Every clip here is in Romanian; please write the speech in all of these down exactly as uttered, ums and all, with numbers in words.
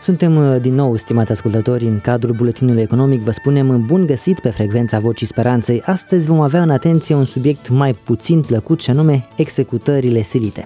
Suntem din nou, stimați ascultători, în cadrul buletinului economic. Vă spunem bun găsit pe frecvența Vocii Speranței. Astăzi vom avea în atenție un subiect mai puțin plăcut, și anume executările silite.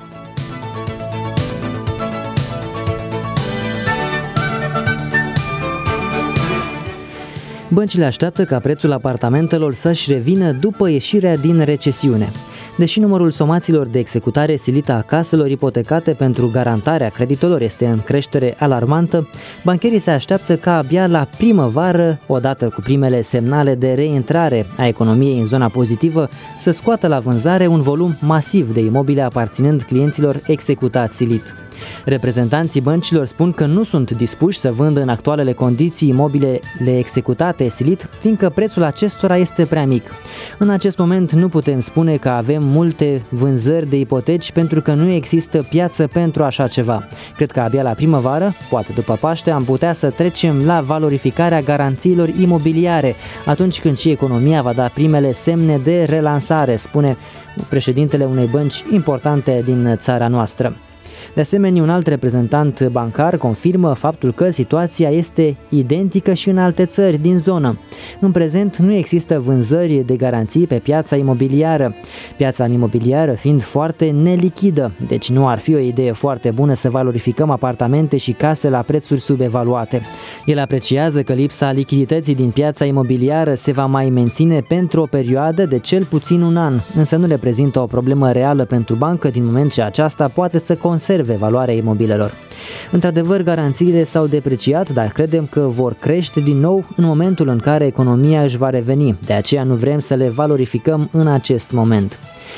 Băncile așteaptă ca prețul apartamentelor să-și revină după ieșirea din recesiune. Deși numărul somațiilor de executare silită a caselor ipotecate pentru garantarea creditelor este în creștere alarmantă, bancherii se așteaptă ca abia la primăvară, odată cu primele semnale de reintrare a economiei în zona pozitivă, să scoată la vânzare un volum masiv de imobile aparținând clienților executați silit. Reprezentanții băncilor spun că nu sunt dispuși să vândă în actualele condiții imobilele executate silit, fiindcă prețul acestora este prea mic. În acest moment nu putem spune că avem multe vânzări de ipoteci pentru că nu există piață pentru așa ceva. Cred că abia la primăvară, poate după Paște, am putea să trecem la valorificarea garanțiilor imobiliare, atunci când și economia va da primele semne de relansare, spune președintele unei bănci importante din țara noastră. De asemenea, un alt reprezentant bancar confirmă faptul că situația este identică și în alte țări din zonă. În prezent nu există vânzări de garanții pe piața imobiliară, piața imobiliară fiind foarte nelichidă, deci nu ar fi o idee foarte bună să valorificăm apartamente și case la prețuri subevaluate. El apreciază că lipsa lichidității din piața imobiliară se va mai menține pentru o perioadă de cel puțin un an, însă nu reprezintă o problemă reală pentru bancă din moment ce aceasta poate să conserve valoarea imobilelor. Într-adevăr, garanțiile s-au depreciat, dar credem că vor crește din nou în momentul în care economia își va reveni. De aceea nu vrem să le valorificăm în acest moment.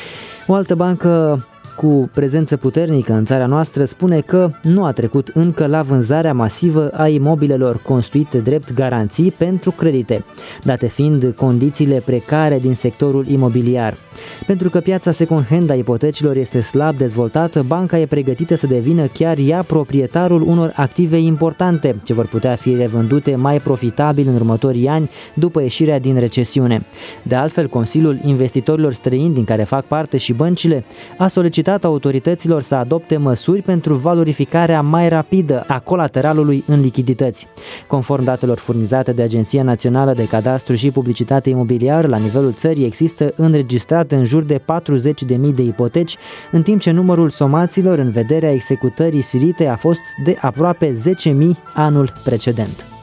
O altă bancă cu prezență puternică în țara noastră spune că nu a trecut încă la vânzarea masivă a imobilelor construite drept garanții pentru credite, date fiind condițiile precare din sectorul imobiliar. Pentru că piața second-hand a ipotecilor este slab dezvoltată, banca e pregătită să devină chiar ea proprietarul unor active importante, ce vor putea fi revândute mai profitabil în următorii ani după ieșirea din recesiune. De altfel, Consiliul Investitorilor Străini, din care fac parte și băncile, a solicitat autorităților să adopte măsuri pentru valorificarea mai rapidă a colateralului în lichidități. Conform datelor furnizate de Agenția Națională de Cadastru și Publicitate Imobiliară, la nivelul țării există înregistrate în jur de patruzeci de mii de ipoteci, în timp ce numărul somaților în vederea executării silite a fost de aproape zece mii anul precedent.